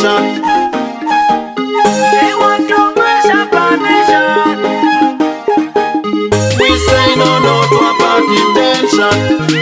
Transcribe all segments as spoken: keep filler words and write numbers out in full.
nation. They want to mash up our nation. We say no, no to a bad intention.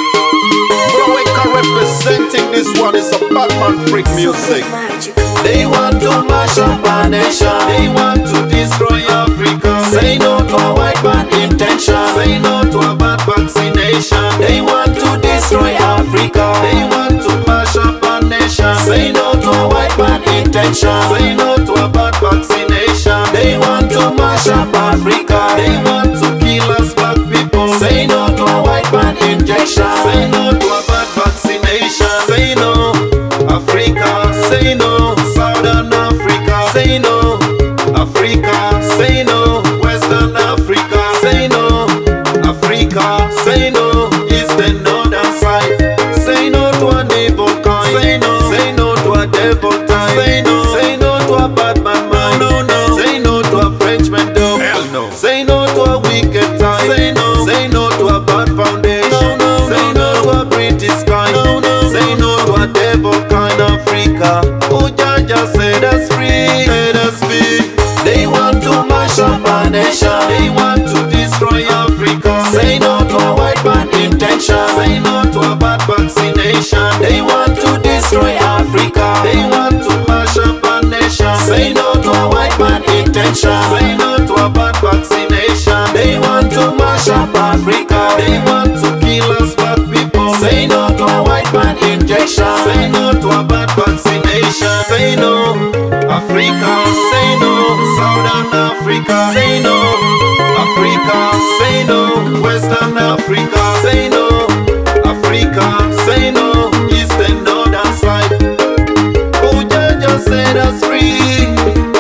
Representing this one is a Batman freak music. They want to mash up our nation. They want to destroy Africa. Say no to a white man intention. Say no to a bad vaccination. They want to destroy Africa. They want to mash up our nation. Say no to a white man intention. Say no to a bad vaccination. They want to mash up Africa. They want to kill us black people. Say no to a white man injection. Say no to a bad vaccination. Say no, Africa. Say no, Southern Africa. Say no, Africa. Say no, Western Africa. Say no, Africa. Say no, Eastern Northern side. Say no to a evil kind. Say no, say no to a devil time. Say no, say no to a bad man mind. No, no. Say no to a Frenchman dog. Hell no. Say no to a wicked time. Say no, say no to a bad foundation. No, no. Say no to a British kind. No, no. Say no to a devil kind Africa. Oh, Jaja set us free, set us free. They want to mash up our nation. They want to destroy Africa. Say no to a white man intention. Say no to a bad vaccination. They want to destroy Africa. They want to mash up our nation. Say no to a white man intention. Say no to a bad vaccination. They want to mash up Africa. They want to kill us black people. Say no to a white man injection. Say no to a bad vaccination. Say no, Africa. Say no, Southern Africa. Say no, Africa. Say no, Western Africa. Say no, Africa. Say no, Eastern Northern side. Oh, Jaja set us free.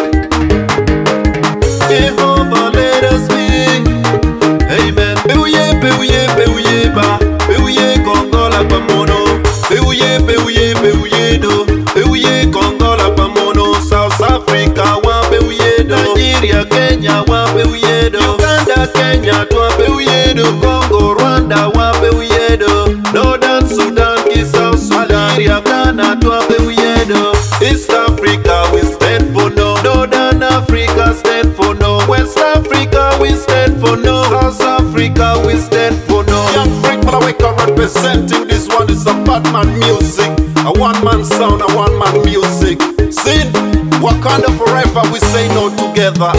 Jehovah let us be. Amen. Beuye, beuye, beuye ba. Beuye Kongola pamono. Beuye, beuye, beuye do. Beuye Kongola pamono. South Africa wa beuye do. Nigeria, Kenya wa beuye do. Uganda, Kenya twa beuye do. Congo, Rwanda wa beuye do. Northern Sudan, South Sudan, Ghana twa beuye do. East Africa we stand for no. Northern Africa stand for no. West Africa we stand for no. South Africa we stand for no. Young Freak Malaweka representing this one is a Batman music. A one man sound, a one man music. Sin, Wakanda forever, we say no together.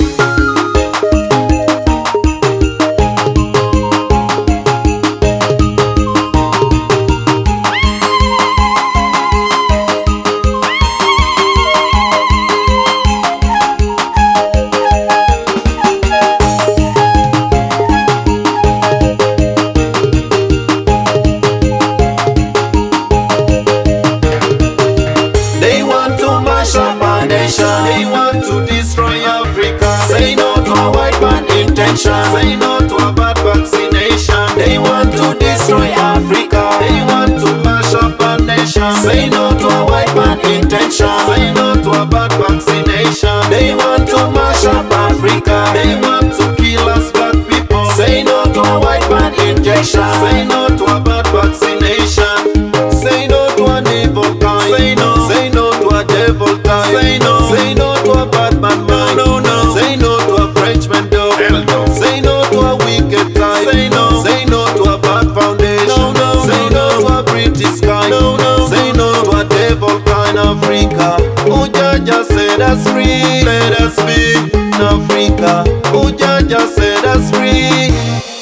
They want to destroy Africa. Say no to a white man intention. Say no to a bad vaccination. They want to destroy Africa. They want to mash up our nation. Say no to a white man intention. Say no to a bad vaccination. They want to mash up Africa. They want to kill us black people. Say no to a white man injection. Say no to a bad vaccination. Say no to an evil kind. Say no, say no to a devil kind. Say no. Say no to a bad man mind. No, no. Say no to a Frenchman dog. Hell no. Say no to a wicked kind. Say no. Say no to a bad foundation. No, no. Say no to a British kind. No, no. Say no to a devil kind Africa. Oh, Jaja set us free. Let us be in Africa. Oh, Jaja set us free.